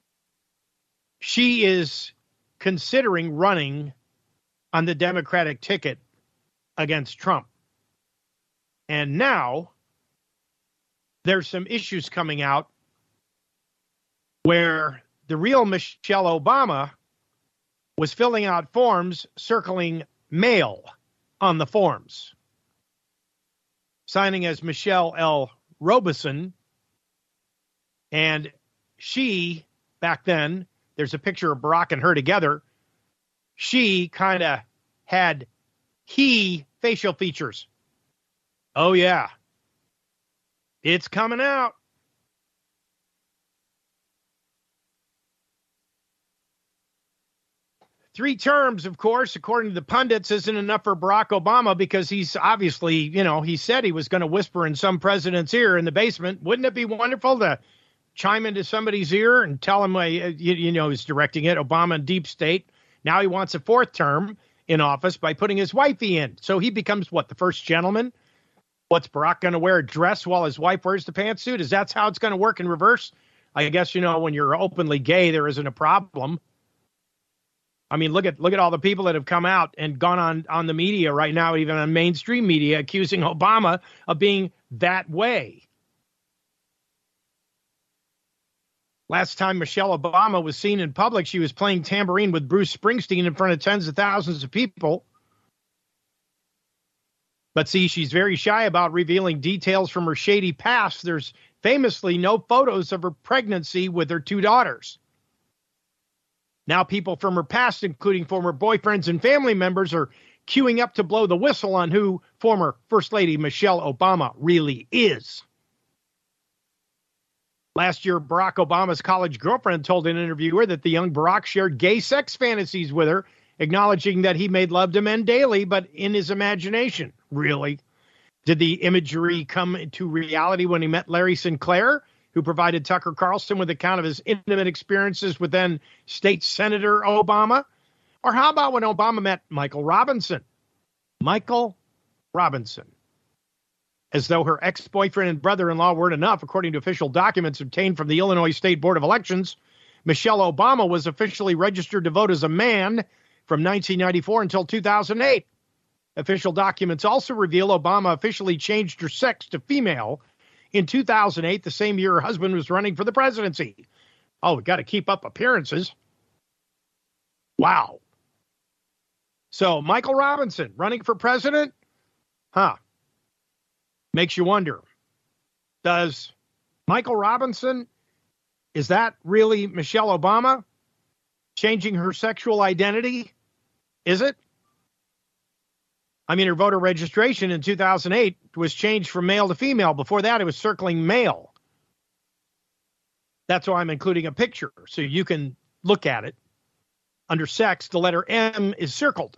She is considering running on the Democratic ticket against Trump. And now there's some issues coming out where the real Michelle Obama was filling out forms circling male on the forms, signing as Michelle L. Robeson. And she, back then, there's a picture of Barack and her together. She kind of had he facial features. Oh, yeah. It's coming out. Three terms, of course, according to the pundits, isn't enough for Barack Obama because he's obviously, you know, he said he was going to whisper in some president's ear in the basement. Wouldn't it be wonderful to chime into somebody's ear and tell him, uh, you, you know, he's directing it, Obama and deep state. Now he wants a fourth term in office by putting his wifey in. So he becomes, what, the first gentleman? What's Barack going to wear a dress while his wife wears the pantsuit? Is that how it's going to work in reverse? I guess, you know, when you're openly gay, there isn't a problem. I mean, look at look at all the people that have come out and gone on, on the media right now, even on mainstream media, accusing Obama of being that way. Last time Michelle Obama was seen in public, she was playing tambourine with Bruce Springsteen in front of tens of thousands of people. But see, she's very shy about revealing details from her shady past. There's famously no photos of her pregnancy with her two daughters. Now people from her past, including former boyfriends and family members, are queuing up to blow the whistle on who former First Lady Michelle Obama really is. Last year, Barack Obama's college girlfriend told an interviewer that the young Barack shared gay sex fantasies with her, acknowledging that he made love to men daily, but in his imagination. Really? Did the imagery come to reality when he met Larry Sinclair, who provided Tucker Carlson with an account of his intimate experiences with then State Senator Obama? Or how about when Obama met Michael Robinson? Michael Robinson. As though her ex-boyfriend and brother-in-law weren't enough, according to official documents obtained from the Illinois State Board of Elections, Michelle Obama was officially registered to vote as a man from nineteen ninety-four until two thousand eight. Official documents also reveal Obama officially changed her sex to female in two thousand eight, the same year her husband was running for the presidency. Oh, we got to keep up appearances. Wow. So Michael Robinson running for president? Huh. Makes you wonder. Does Michael Robinson, is that really Michelle Obama changing her sexual identity? Is it? I mean, her voter registration in two thousand eight was changed from male to female. Before that, it was circling male. That's why I'm including a picture, so you can look at it. Under sex, the letter M is circled.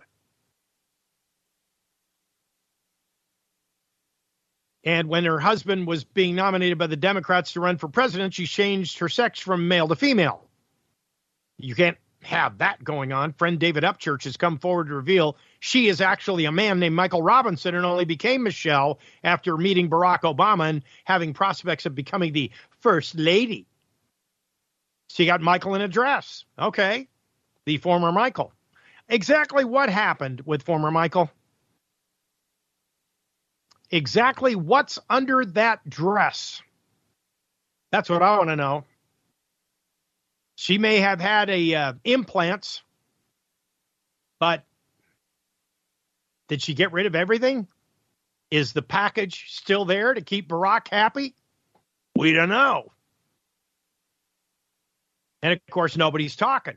And when her husband was being nominated by the Democrats to run for president, she changed her sex from male to female. You can't have that going on. Friend David Upchurch has come forward to reveal she is actually a man named Michael Robinson and only became Michelle after meeting Barack Obama and having prospects of becoming the first lady. She got Michael in a dress. Okay. The former Michael. Exactly what happened with former Michael? Exactly what's under that dress? That's what I want to know. She may have had a uh, implants, but did she get rid of everything? Is the package still there to keep Barack happy? We don't know. And, of course, nobody's talking.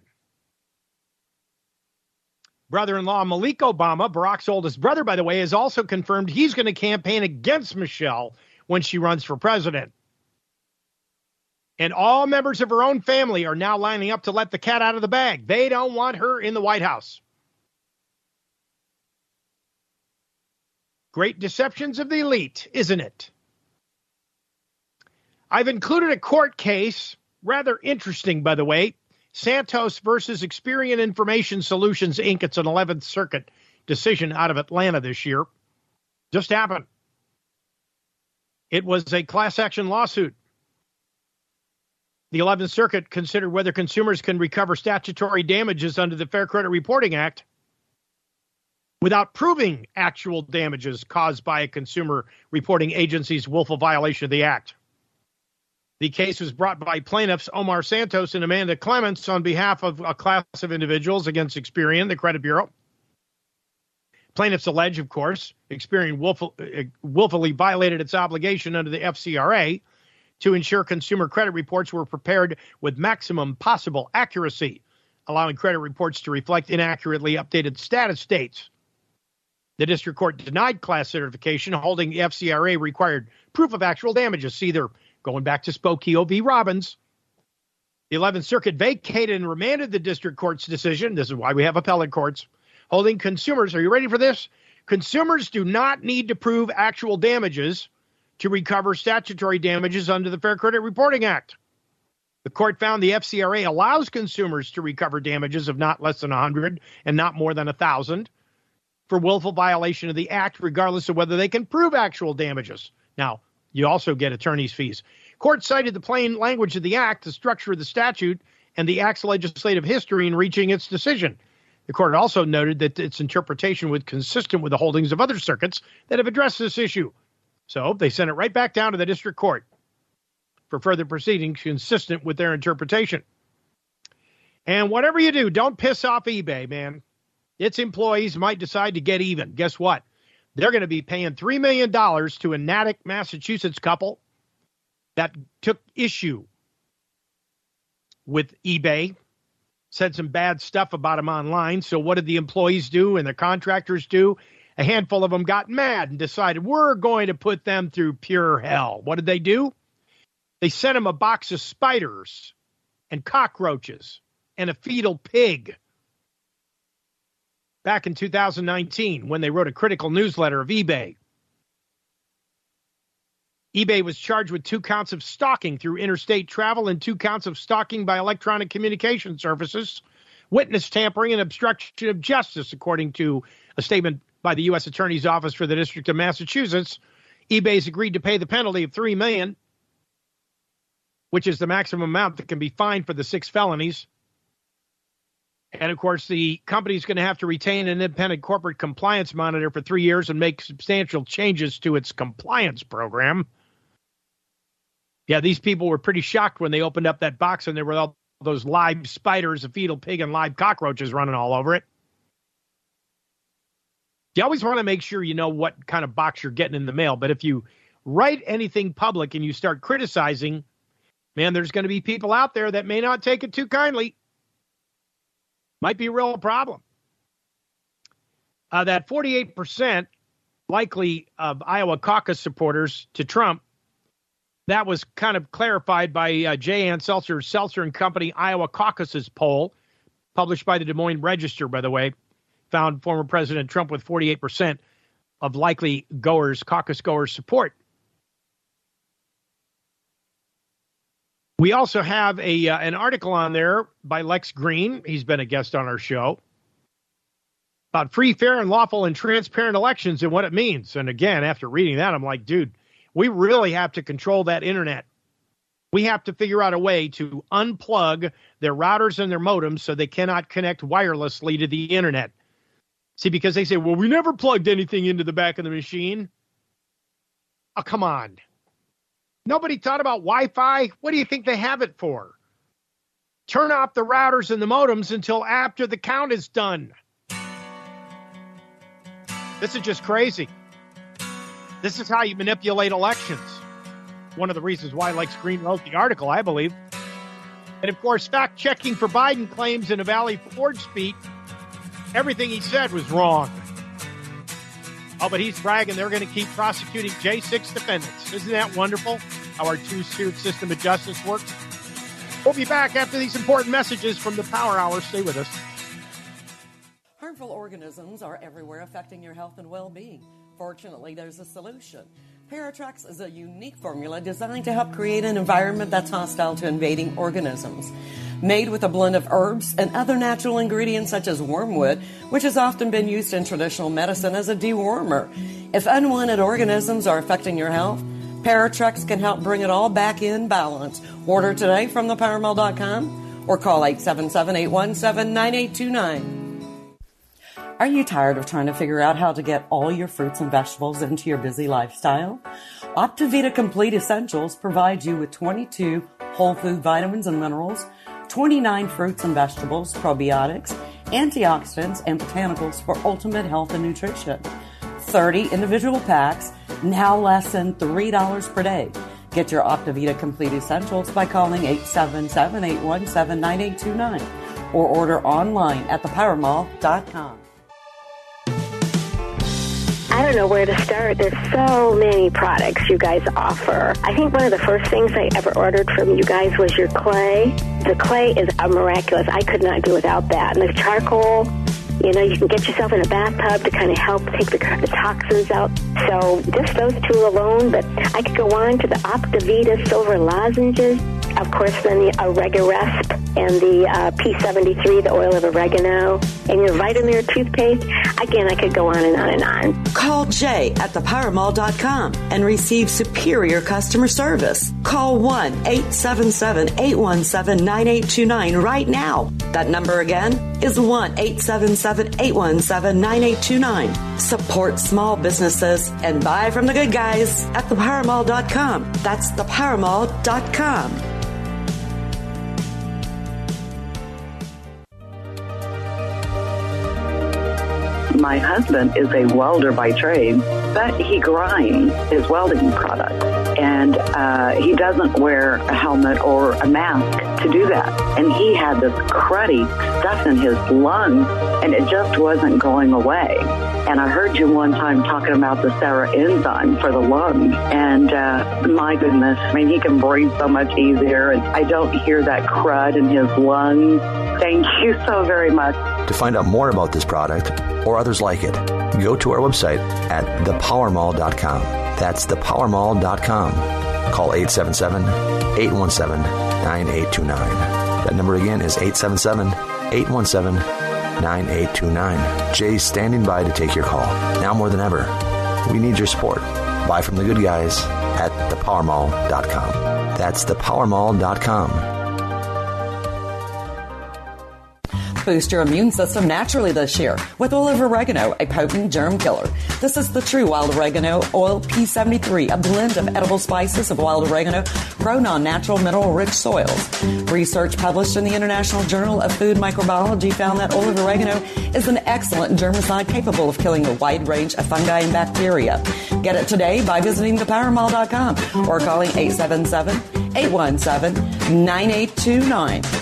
Brother-in-law Malik Obama, Barack's oldest brother, by the way, has also confirmed he's going to campaign against Michelle when she runs for president. And all members of her own family are now lining up to let the cat out of the bag. They don't want her in the White House. Great deceptions of the elite, isn't it? I've included a court case, rather interesting, by the way, Santos versus Experian Information Solutions, Incorporated. It's an eleventh Circuit decision out of Atlanta this year. Just happened. It was a class action lawsuit. The eleventh Circuit considered whether consumers can recover statutory damages under the Fair Credit Reporting Act without proving actual damages caused by a consumer reporting agency's willful violation of the act. The case was brought by plaintiffs Omar Santos and Amanda Clements on behalf of a class of individuals against Experian, the credit bureau. Plaintiffs allege, of course, Experian willful, uh, willfully violated its obligation under the F C R A to ensure consumer credit reports were prepared with maximum possible accuracy, allowing credit reports to reflect inaccurately updated status dates. The district court denied class certification, holding the F C R A required proof of actual damages. See, they're going back to Spokio v. Robbins. The eleventh Circuit vacated and remanded the district court's decision. This is why we have appellate courts. Holding consumers, are you ready for this? Consumers do not need to prove actual damages to recover statutory damages under the Fair Credit Reporting Act. The court found the F C R A allows consumers to recover damages of not less than one hundred and not more than one thousand for willful violation of the act, regardless of whether they can prove actual damages. Now, you also get attorney's fees. Court cited the plain language of the act, the structure of the statute, and the act's legislative history in reaching its decision. The court also noted that its interpretation was consistent with the holdings of other circuits that have addressed this issue. So they sent it right back down to the district court for further proceedings consistent with their interpretation. And whatever you do, don't piss off eBay, man. Its employees might decide to get even. Guess what? They're going to be paying three million dollars to a Natick, Massachusetts couple that took issue with eBay, said some bad stuff about them online. So what did the employees do and the contractors do? A handful of them got mad and decided we're going to put them through pure hell. What did they do? They sent them a box of spiders and cockroaches and a fetal pig. Back in two thousand nineteen, when they wrote a critical newsletter of eBay. eBay was charged with two counts of stalking through interstate travel and two counts of stalking by electronic communication services, witness tampering, and obstruction of justice, according to a statement by the U S Attorney's Office for the District of Massachusetts. eBay's agreed to pay the penalty of three million dollars, which is the maximum amount that can be fined for the six felonies. And, of course, the company's going to have to retain an independent corporate compliance monitor for three years and make substantial changes to its compliance program. Yeah, these people were pretty shocked when they opened up that box and there were all those live spiders, a fetal pig, and live cockroaches running all over it. You always want to make sure you know what kind of box you're getting in the mail. But if you write anything public and you start criticizing, man, there's going to be people out there that may not take it too kindly. Might be a real problem. Uh, that forty-eight percent likely of Iowa caucus supporters to Trump, that was kind of clarified by uh, J. Ann Seltzer, Seltzer and Company Iowa Caucuses poll, published by the Des Moines Register, by the way, found former President Trump with forty-eight percent of likely goers, caucus goers support. We also have a uh, an article on there by Lex Green. He's been a guest on our show about free, fair, and lawful and transparent elections and what it means. And again, after reading that, I'm like, dude, we really have to control that internet. We have to figure out a way to unplug their routers and their modems so they cannot connect wirelessly to the internet. See, because they say, well, we never plugged anything into the back of the machine. Oh, come on. Nobody thought about Wi-Fi? What do you think they have it for? Turn off the routers and the modems until after the count is done. This is just crazy. This is how you manipulate elections. One of the reasons why Lex Green wrote the article, I believe. And, of course, fact-checking for Biden claims in a Valley Forge speech, everything he said was wrong. Oh, but he's bragging they're going to keep prosecuting J six defendants. Isn't that wonderful, how our two-tiered system of justice works? We'll be back after these important messages from the Power Hour. Stay with us. Harmful organisms are everywhere, affecting your health and well-being. Fortunately, there's a solution. Paratrex is a unique formula designed to help create an environment that's hostile to invading organisms. Made with a blend of herbs and other natural ingredients such as wormwood, which has often been used in traditional medicine as a dewormer. If unwanted organisms are affecting your health, Paratrex can help bring it all back in balance. Order today from the power mall dot com or call eight seven seven, eight one seven, nine eight two nine. Are you tired of trying to figure out how to get all your fruits and vegetables into your busy lifestyle? Optivita Complete Essentials provides you with twenty-two whole food vitamins and minerals, twenty-nine fruits and vegetables, probiotics, antioxidants, and botanicals for ultimate health and nutrition. thirty individual packs, now less than three dollars per day. Get your Optivita Complete Essentials by calling eight seven seven, eight one seven, nine eight two nine or order online at the power mall dot com. I don't know where to start. There's so many products you guys offer. I think one of the first things I ever ordered from you guys was your clay. The clay is a miraculous. I could not do without that. And the charcoal, you know, you can get yourself in a bathtub to kind of help take the, the toxins out. So just those two alone, but I could go on to the Optivita Silver Lozenges. Of course, then the Oregaresp and the uh, P seventy-three, the oil of oregano, and your Vitamir toothpaste. Again, I could go on and on and on. Call Jay at the power mall dot com and receive superior customer service. Call one eight seven seven, eight one seven, nine eight two nine right now. That number again is one eight seven seven, eight one seven, nine eight two nine. Support small businesses and buy from the good guys at the power mall dot com. That's the power mall dot com. My husband is a welder by trade, but he grinds his welding products. And uh, he doesn't wear a helmet or a mask to do that. And he had this cruddy stuff in his lungs, and it just wasn't going away. And I heard you one time talking about the Sarah enzyme for the lungs. And uh, my goodness, I mean, he can breathe so much easier, and I don't hear that crud in his lungs. Thank you so very much. To find out more about this product or others like it, go to our website at the power mall dot com. That's the power mall dot com. Call eight seven seven, eight one seven, nine eight two nine. That number again is eight seven seven, eight one seven, nine eight two nine. Jay's standing by to take your call. Now more than ever, we need your support. Buy from the good guys at the power mall dot com. That's the power mall dot com. Boost your immune system naturally this year with oil of oregano, a potent germ killer. This is the true wild oregano oil P seventy-three, a blend of edible spices of wild oregano grown on natural mineral-rich soils. Research published in the International Journal of Food Microbiology found that oil of oregano is an excellent germicide capable of killing a wide range of fungi and bacteria. Get it today by visiting the power mall dot com or calling eight seven seven, eight one seven, nine eight two nine.